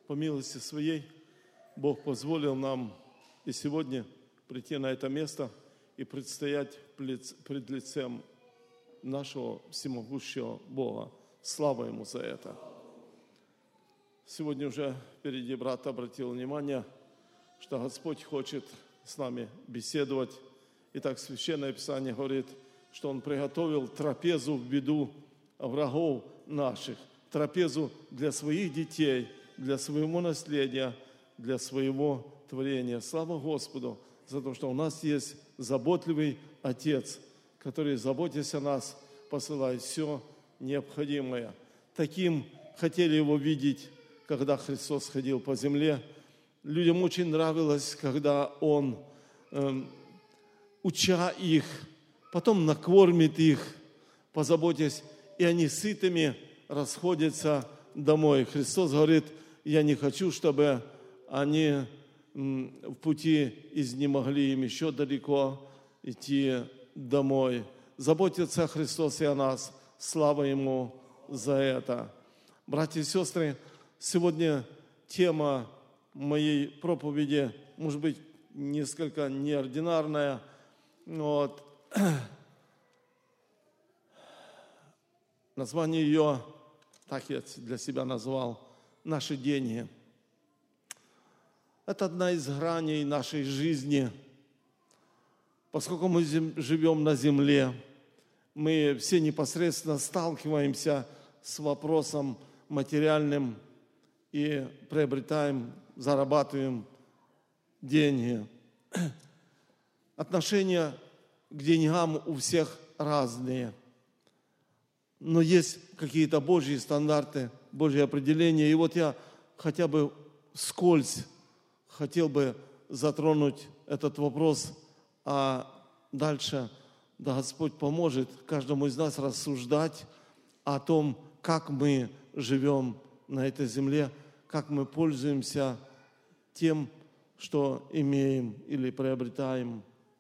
По милости Своей Бог позволил нам и сегодня прийти на это место и предстоять пред лицем нашего всемогущего Бога. Слава Ему за это. Сегодня уже впереди брат обратил внимание, что Господь хочет с нами беседовать. Итак, Священное Писание говорит, что Он приготовил трапезу в виду врагов наших, трапезу для своих детей, для своего наследия, для своего творения. Слава Господу за то, что у нас есть заботливый Отец, который, заботясь о нас, посылает все необходимое. Таким хотели Его видеть, когда Христос ходил по земле. Людям очень нравилось, когда Он, уча их, потом накормит их, позаботясь, и они сытыми расходятся домой. Христос говорит, я не хочу, чтобы они в пути изнемогли, им еще далеко идти домой. Заботится Христос и о нас. Слава Ему за это. Братья и сестры, сегодня тема моей проповеди, может быть, несколько неординарная. Название ее, так я для себя назвал, «Наши деньги». Это одна из граней нашей жизни. Поскольку мы живем на земле, мы все непосредственно сталкиваемся с вопросом материальным и приобретаем, зарабатываем деньги. Отношения к деньгам у всех разные. Но есть какие-то Божьи стандарты, Божьи определения. И вот я хотя бы вскользь хотел бы затронуть этот вопрос, а дальше, да, Господь поможет каждому из нас рассуждать о том, как мы живем на этой земле, как мы пользуемся тем, что имеем или приобретаем.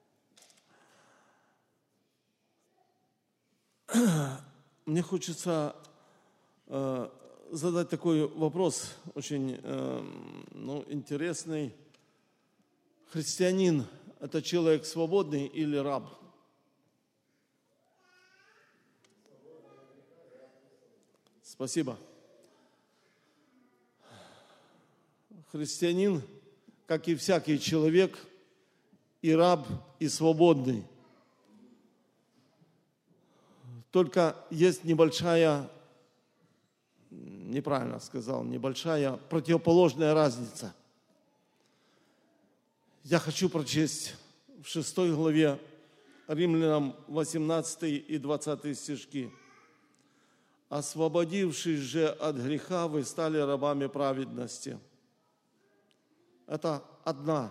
Мне хочется задать такой вопрос, очень интересный. Христианин – это человек свободный или раб? Спасибо. Христианин, как и всякий человек, и раб, и свободный. Только есть небольшая, неправильно сказал, небольшая противоположная разница. Я хочу прочесть в 6 главе Римлянам 18 и 20 стишки. «Освободившись же от греха, вы стали рабами праведности». Это одна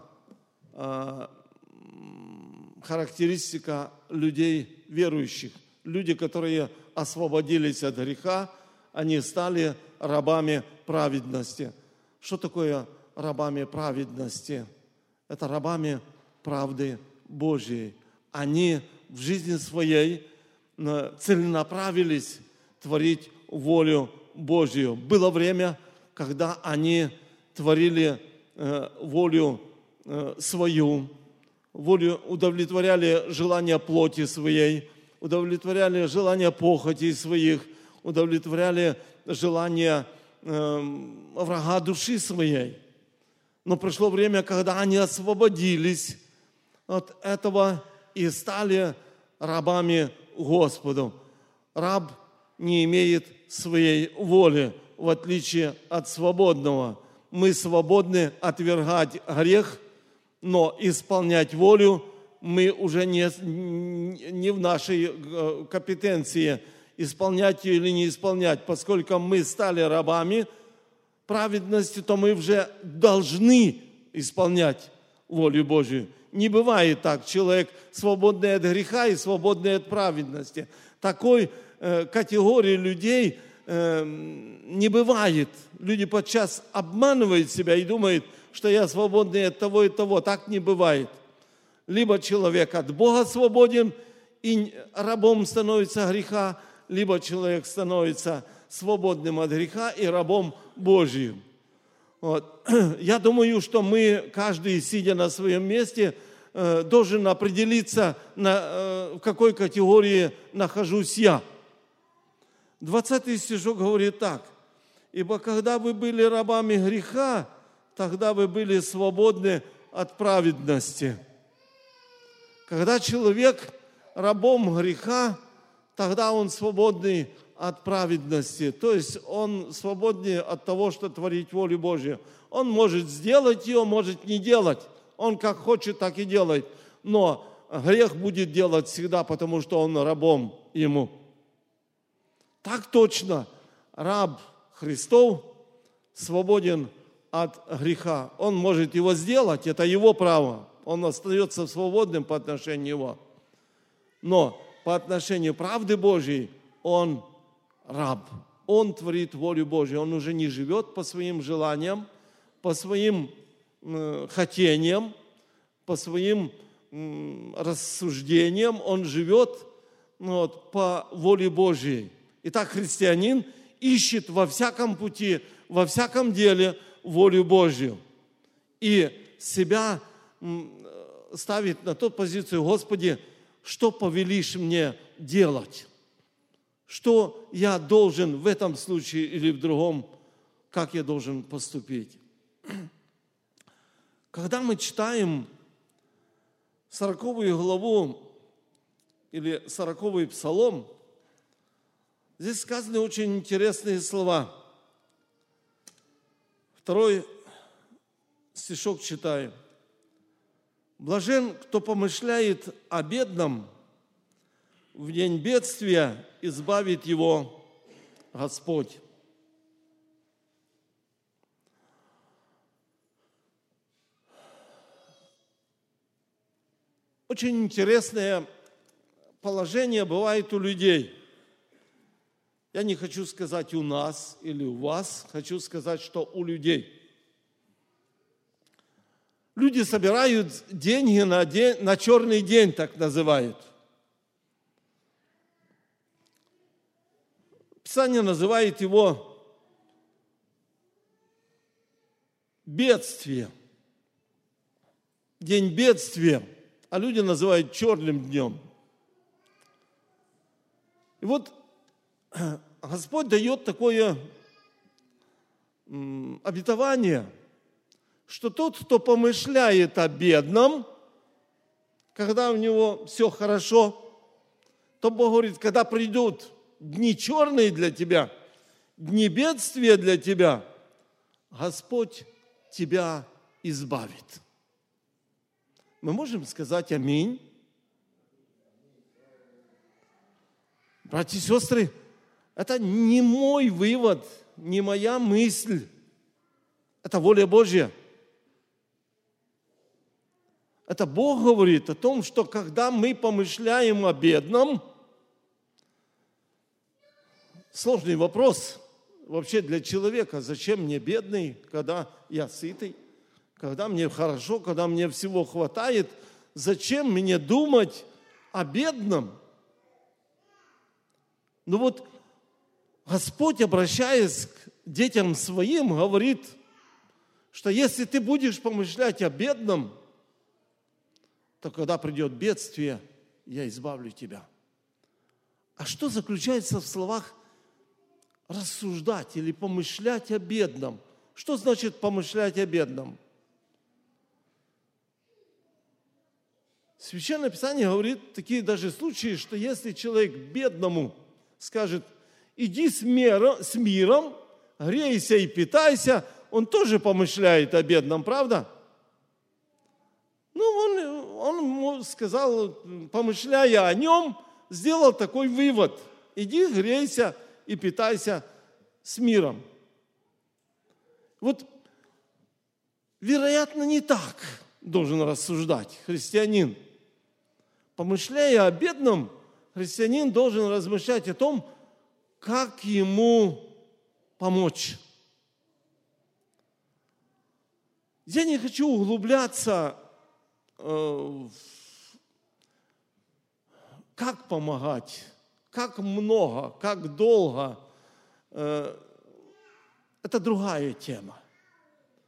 характеристика людей верующих. Люди, которые освободились от греха, они стали рабами праведности. Что такое рабами праведности? Это рабами правды Божьей. Они в жизни своей целенаправились творить волю Божью. Было время, когда они творили волю свою, волю, удовлетворяли желания плоти своей, удовлетворяли желания похоти своих, удовлетворяли желания врага души своей. Но пришло время, когда они освободились от этого и стали рабами Господу. Раб не имеет своей воли, в отличие от свободного. Мы свободны отвергать грех, но исполнять волю мы уже не в нашей компетенции, исполнять ее или не исполнять. Поскольку мы стали рабами праведности, то мы уже должны исполнять волю Божию. Не бывает так. Человек свободный от греха и свободный от праведности. Такой категории людей не бывает. Люди подчас обманывают себя и думают, что я свободный от того и того. Так не бывает. Либо человек от Бога свободен и рабом становится греха, либо человек становится свободным от греха и рабом Божьим. Вот. Я думаю, что мы, каждый, сидя на своем месте, должен определиться, в какой категории нахожусь я. 20 стишок говорит так. «Ибо когда вы были рабами греха, тогда вы были свободны от праведности». Когда человек рабом греха, тогда он свободный от праведности. То есть он свободнее от того, что творить волю Божью. Он может сделать ее, может не делать. Он как хочет, так и делает. Но грех будет делать всегда, потому что он рабом ему. Так точно, раб Христов свободен от греха. Он может его сделать, это его право. Он остается свободным по отношению его. Но по отношению правды Божьей он раб. Он творит волю Божью. Он уже не живет по своим желаниям, по своим хотениям, по своим рассуждениям. Он живет по воле Божьей. Итак, христианин ищет во всяком пути, во всяком деле волю Божью. И себя ставит на ту позицию: Господи, что повелишь мне делать? Что я должен в этом случае или в другом, как я должен поступить? Когда мы читаем 40 главу или 40 псалом, здесь сказаны очень интересные слова. 2 стишок читаем. «Блажен, кто помышляет о бедном, в день бедствия избавит его Господь». Очень интересное положение бывает у людей. Я не хочу сказать у нас или у вас, хочу сказать, что у людей. Люди собирают деньги на черный день, так называют. Писание называет его бедствие. День бедствия. А люди называют черным днем. И вот Господь дает такое обетование, что тот, кто помышляет о бедном, когда у него все хорошо, то Бог говорит, когда придут дни черные для тебя, дни бедствия для тебя, Господь тебя избавит. Мы можем сказать аминь? Братья и сестры, это не мой вывод, не моя мысль. Это воля Божья. Это Бог говорит о том, что когда мы помышляем о бедном, сложный вопрос вообще для человека. Зачем мне бедный, когда я сытый, когда мне хорошо, когда мне всего хватает? Зачем мне думать о бедном? Ну вот Господь, обращаясь к детям своим, говорит, что если ты будешь помышлять о бедном, то когда придет бедствие, я избавлю тебя. А что заключается в словах рассуждать или помышлять о бедном? Что значит помышлять о бедном? Священное Писание говорит такие даже случаи, что если человек бедному скажет, иди с миром, грейся и питайся, он тоже помышляет о бедном, правда? Ну, он ему сказал, помышляя о нем, сделал такой вывод. Иди, грейся и питайся с миром. Вот, вероятно, не так должен рассуждать христианин. Помышляя о бедном, христианин должен размышлять о том, как ему помочь. Я не хочу углубляться как помогать, как много, как долго. Это другая тема.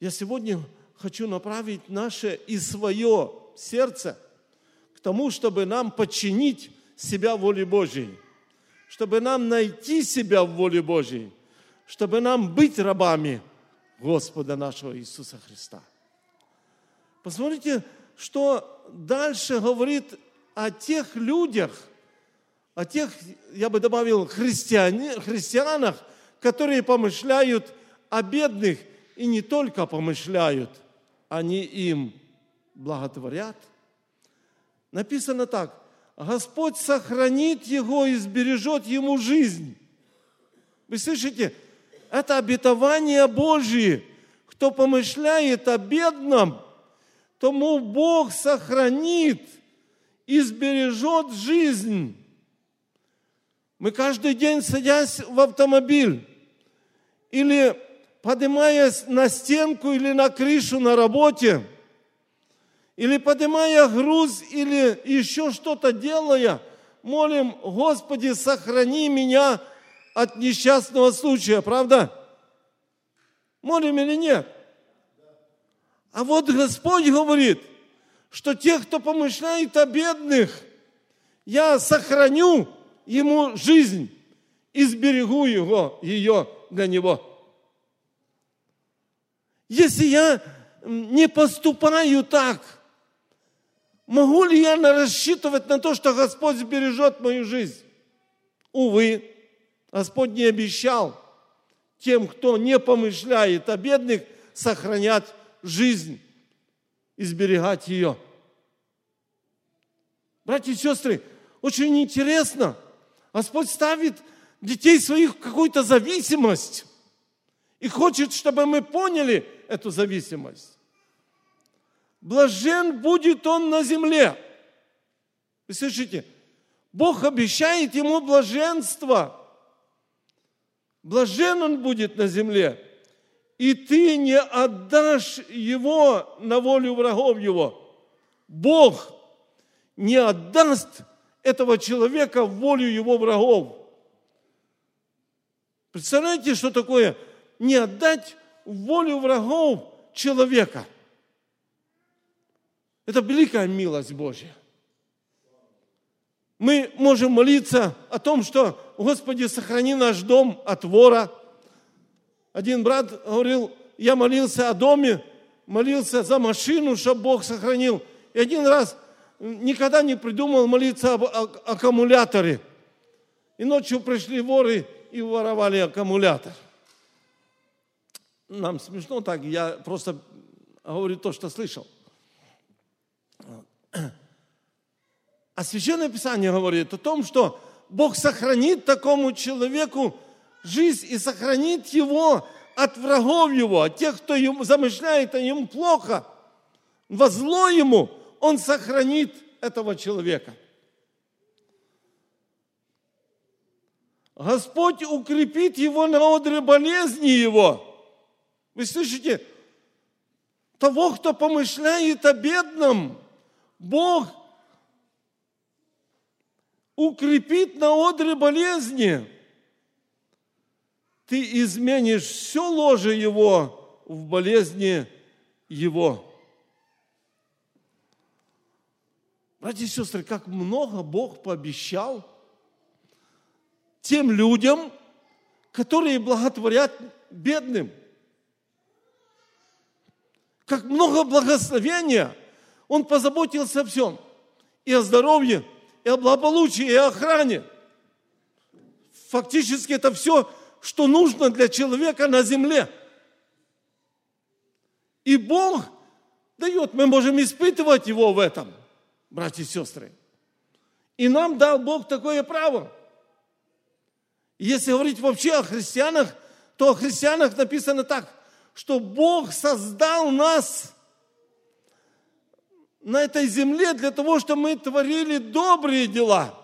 Я сегодня хочу направить наше и свое сердце к тому, чтобы нам подчинить себя воле Божьей, чтобы нам найти себя в воле Божьей, чтобы нам быть рабами Господа нашего Иисуса Христа. Посмотрите, что дальше говорит о тех людях, о тех, я бы добавил, христианах, которые помышляют о бедных, и не только помышляют, они им благотворят. Написано так: Господь сохранит его и сбережет ему жизнь. Вы слышите? Это обетование Божие. Кто помышляет о бедном, тому Бог сохранит и сбережет жизнь. Мы каждый день, садясь в автомобиль или поднимаясь на стенку или на крышу на работе, или поднимая груз, или еще что-то делая, молим: Господи, сохрани меня от несчастного случая, правда? Молим или нет? А вот Господь говорит, что тех, кто помышляет о бедных, я сохраню ему жизнь и сберегу ее для него. Если я не поступаю так, могу ли я рассчитывать на то, что Господь сбережет мою жизнь? Увы, Господь не обещал тем, кто не помышляет о бедных, сохранять жизнь и сберегать ее. Братья и сестры, очень интересно, Господь ставит детей своих в какую-то зависимость и хочет, чтобы мы поняли эту зависимость. Блажен будет он на земле. Вы слышите? Бог обещает ему блаженство. Блажен он будет на земле. И ты не отдашь его на волю врагов его. Бог не отдаст этого человека в волю его врагов. Представляете, что такое не отдать в волю врагов человека? Это великая милость Божья. Мы можем молиться о том, что: Господи, сохрани наш дом от вора. Один брат говорил: я молился о доме, молился за машину, чтобы Бог сохранил. И один раз никогда не придумал молиться об аккумуляторе. И ночью пришли воры и воровали аккумулятор. Нам смешно так, я просто говорю то, что слышал. А Священное Писание говорит о том, что Бог сохранит такому человеку жизнь и сохранит его от врагов его, от тех, кто ему замышляет о нем плохо, во зло ему, Он сохранит этого человека. Господь укрепит его на одре болезни его. Вы слышите? Того, кто помышляет о бедном, Бог укрепит на одре болезни. Ты изменишь все ложе его в болезни его. Братья и сестры, как много Бог пообещал тем людям, которые благотворят бедным. Как много благословения Он позаботился о всем. И о здоровье, и о благополучии, и о охране. Фактически это все, что нужно для человека на земле. И Бог дает, мы можем испытывать Его в этом, братья и сестры. И нам дал Бог такое право. Если говорить вообще о христианах, то о христианах написано так, что Бог создал нас на этой земле для того, чтобы мы творили добрые дела.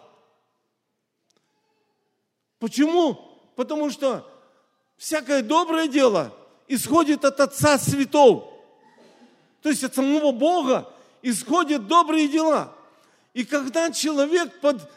Почему? Потому что всякое доброе дело исходит от Отца Святого. То есть от самого Бога исходят добрые дела. И когда человек под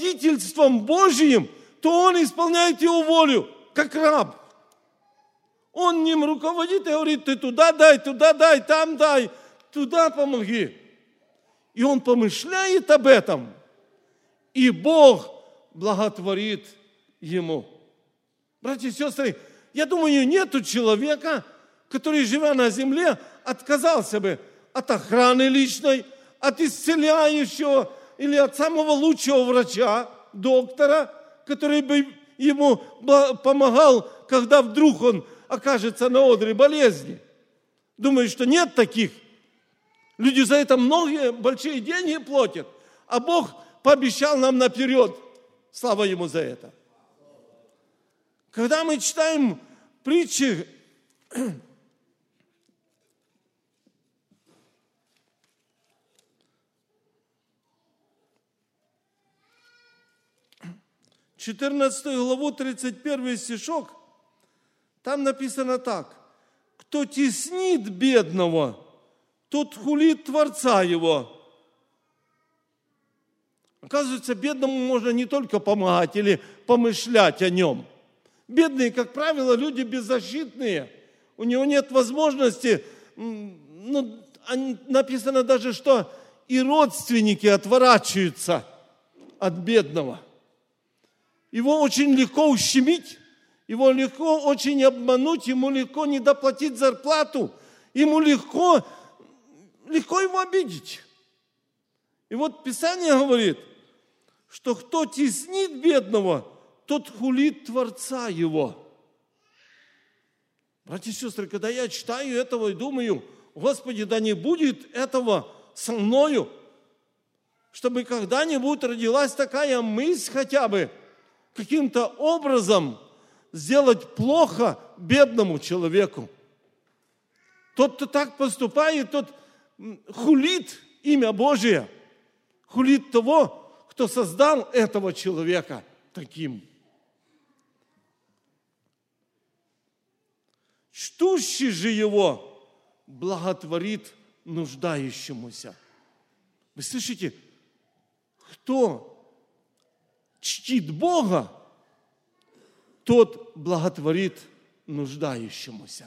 водительством Божьим, то он исполняет его волю, как раб. Он ним руководит и говорит: ты туда дай, там дай, туда помоги. И он помышляет об этом, и Бог благотворит ему. Братья и сестры, я думаю, нету человека, который, живя на земле, отказался бы от охраны личной, от исцеляющего или от самого лучшего врача, доктора, который бы ему помогал, когда вдруг он окажется на одре болезни. Думаю, что нет таких. Люди за это многие большие деньги платят, а Бог пообещал нам наперед. Слава Ему за это. Когда мы читаем притчи, 14 главу, 31 стишок, там написано так: кто теснит бедного, тот хулит Творца его. Оказывается, бедному можно не только помогать или помышлять о нем. Бедные, как правило, люди беззащитные. У него нет возможности, написано даже, что и родственники отворачиваются от бедного. Его очень легко ущемить, его легко очень обмануть, ему легко не доплатить зарплату, ему легко его обидеть. И вот Писание говорит, что кто теснит бедного, тот хулит Творца его. Братья и сестры, когда я читаю этого и думаю: Господи, да не будет этого со мною, чтобы когда-нибудь родилась такая мысль хотя бы, каким-то образом сделать плохо бедному человеку. Тот, кто так поступает, тот хулит имя Божие, хулит того, кто создал этого человека таким. Чтущий же его благотворит нуждающемуся. Вы слышите, кто чтит Бога, тот благотворит нуждающемуся.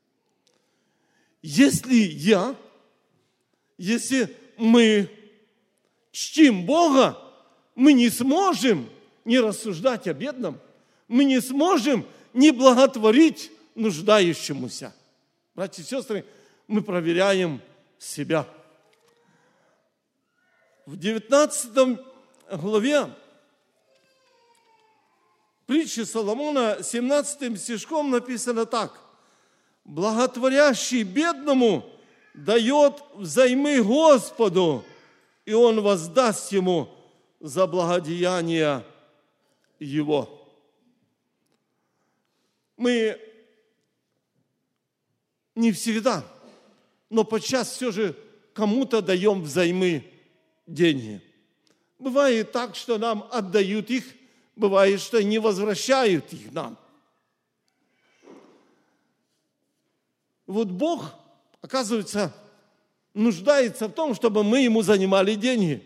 Если мы чтим Бога, мы не сможем не рассуждать о бедном, мы не сможем не благотворить нуждающемуся. Братья и сестры, мы проверяем себя. В 19 главе притчи Соломона 17 стишком написано так: «Благотворящий бедному дает взаймы Господу, и Он воздаст ему за благодеяние его». Мы не всегда, но подчас все же кому-то даем взаймы деньги. Бывает так, что нам отдают их, бывает, что не возвращают их нам. Вот Бог, оказывается, нуждается в том, чтобы мы Ему занимали деньги.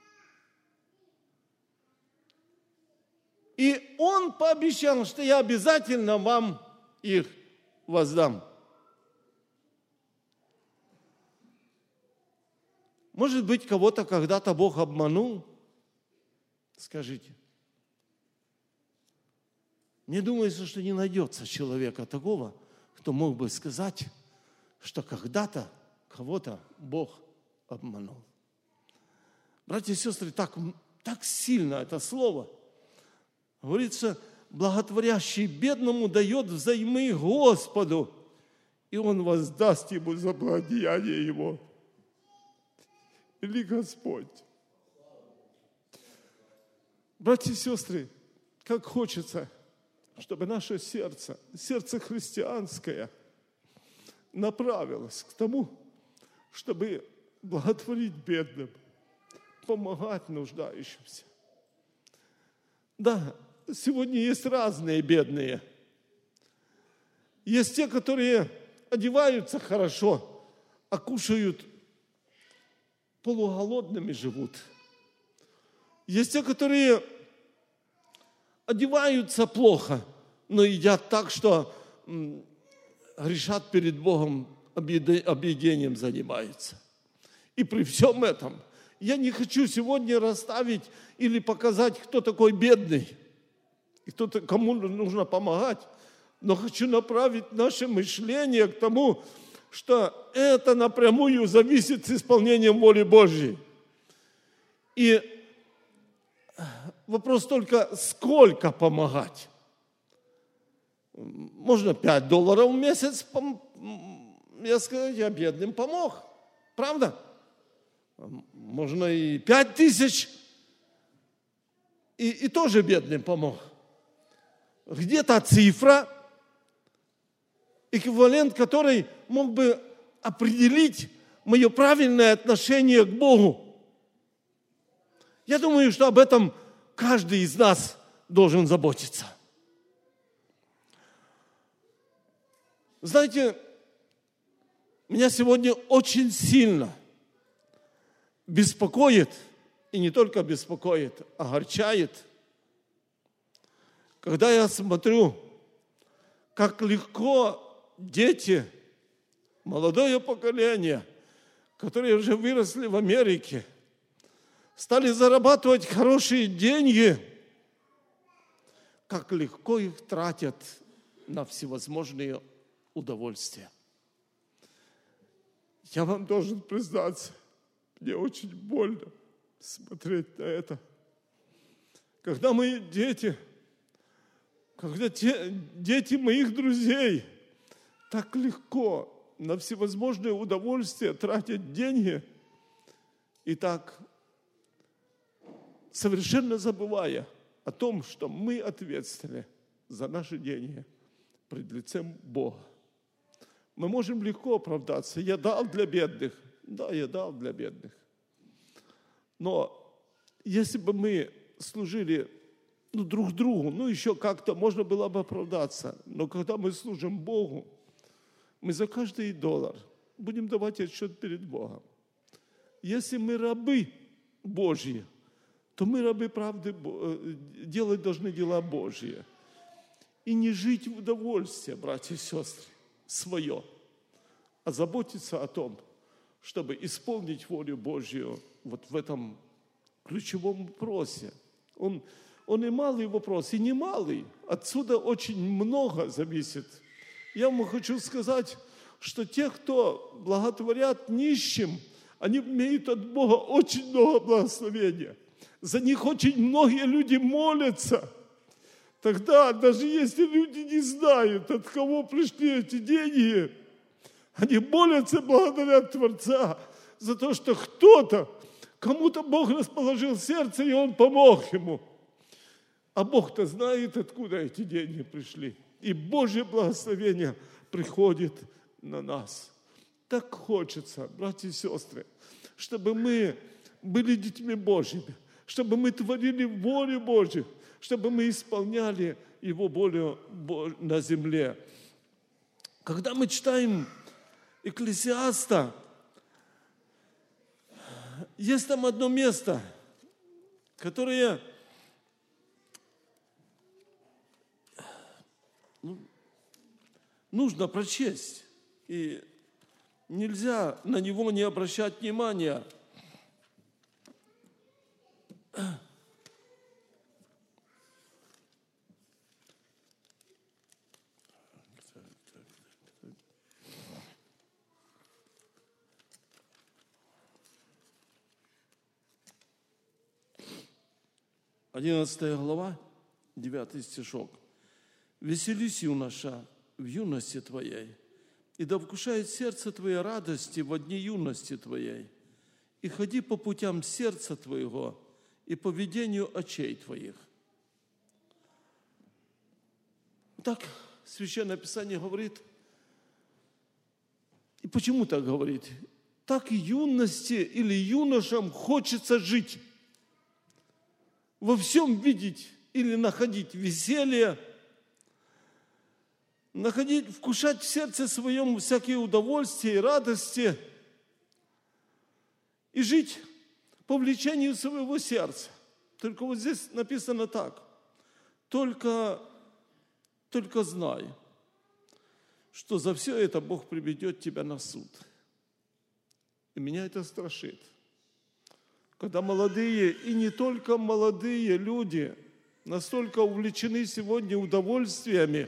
И Он пообещал, что я обязательно вам их воздам. Может быть, кого-то когда-то Бог обманул? Скажите. Мне думается, что не найдется человека такого, кто мог бы сказать, что когда-то кого-то Бог обманул. Братья и сестры, так сильно это слово. Говорится, благотворящий бедному дает взаймы Господу, и Он воздаст ему за благодеяние его. Или Господь. Братья и сестры, как хочется, чтобы наше сердце христианское, направилось к тому, чтобы благотворить бедным, помогать нуждающимся. Да, сегодня есть разные бедные. Есть те, которые одеваются хорошо, а кушают полуголодными живут. Есть те, которые одеваются плохо, но едят так, что грешат перед Богом, объедением занимаются. И при всем этом я не хочу сегодня расставить или показать, кто такой бедный, и кому нужно помогать, но хочу направить наше мышление к тому, что это напрямую зависит от исполнения воли Божьей. И вопрос только, сколько помогать. Можно $5 в месяц, я сказал, я бедным помог. Правда? Можно и 5000, и тоже бедным помог. Где-то цифра, эквивалент которой мог бы определить мое правильное отношение к Богу. Я думаю, что об этом каждый из нас должен заботиться. Знаете, меня сегодня очень сильно беспокоит, и не только беспокоит, огорчает, когда я смотрю, как легко дети, молодое поколение, которые уже выросли в Америке, стали зарабатывать хорошие деньги, как легко их тратят на всевозможные удовольствия. Я вам должен признаться, мне очень больно смотреть на это. Когда мои дети, дети моих друзей так легко на всевозможные удовольствия тратят деньги, и так совершенно забывая о том, что мы ответственны за наши деньги пред лицем Бога. Мы можем легко оправдаться. Я дал для бедных. Да, я дал для бедных. Но если бы мы служили друг другу, еще как-то можно было бы оправдаться. Но когда мы служим Богу, мы за каждый $1 будем давать отчет перед Богом. Если мы рабы Божьи, то мы рабы правды, делать должны дела Божьи. И не жить в удовольствие, братья и сестры, свое, а заботиться о том, чтобы исполнить волю Божью вот в этом ключевом вопросе. Он и малый вопрос, и не малый. Отсюда очень много зависит. Я вам хочу сказать, что те, кто благотворят нищим, они имеют от Бога очень много благословения. За них очень многие люди молятся. Тогда, даже если люди не знают, от кого пришли эти деньги, они молятся, благодарят Творца за то, что кому-то Бог расположил сердце, и Он помог ему. А Бог-то знает, откуда эти деньги пришли. И Божье благословение приходит на нас. Так хочется, братья и сестры, чтобы мы были детьми Божьими, чтобы мы творили волю Божью, чтобы мы исполняли Его волю на земле. Когда мы читаем Экклесиаста, есть там одно место, которое нужно прочесть, и нельзя на него не обращать внимания. Одиннадцатая глава, 9 стишок. «Веселись, юноша, в юности твоей, и да вкушает сердце твое радости во дни юности твоей, и ходи по путям сердца твоего и по ведению очей твоих». Так Священное Писание говорит. И почему так говорит? Так и юности или юношам хочется жить. Во всем видеть или находить веселье, вкушать в сердце своем всякие удовольствия и радости и жить по влечению своего сердца. Только вот здесь написано так. Только знай, что за все это Бог приведет тебя на суд. И меня это страшит. Когда молодые, и не только молодые люди, настолько увлечены сегодня удовольствиями,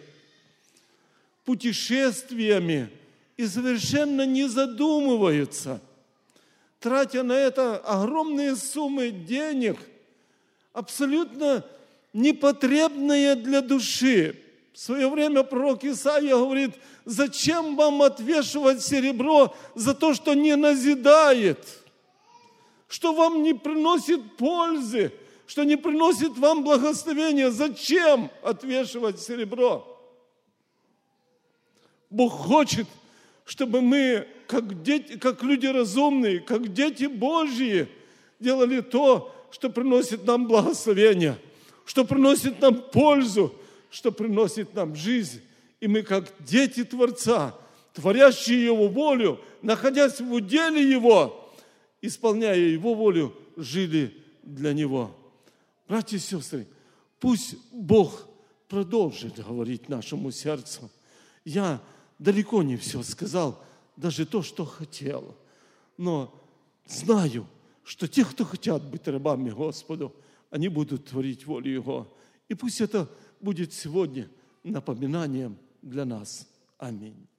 путешествиями и совершенно не задумываются, тратя на это огромные суммы денег, абсолютно непотребные для души. В свое время пророк Исаия говорит: зачем вам отвешивать серебро за то, что не назидает, что вам не приносит пользы, что не приносит вам благословения? Зачем отвешивать серебро? Бог хочет, чтобы мы, как дети, как люди разумные, как дети Божьи, делали то, что приносит нам благословение, что приносит нам пользу, что приносит нам жизнь. И мы, как дети Творца, творящие Его волю, находясь в уделе Его, исполняя Его волю, жили для Него. Братья и сестры, пусть Бог продолжит говорить нашему сердцу. Я далеко не все сказал, даже то, что хотел. Но знаю, что те, кто хотят быть рабами Господу, они будут творить волю Его. И пусть это будет сегодня напоминанием для нас. Аминь.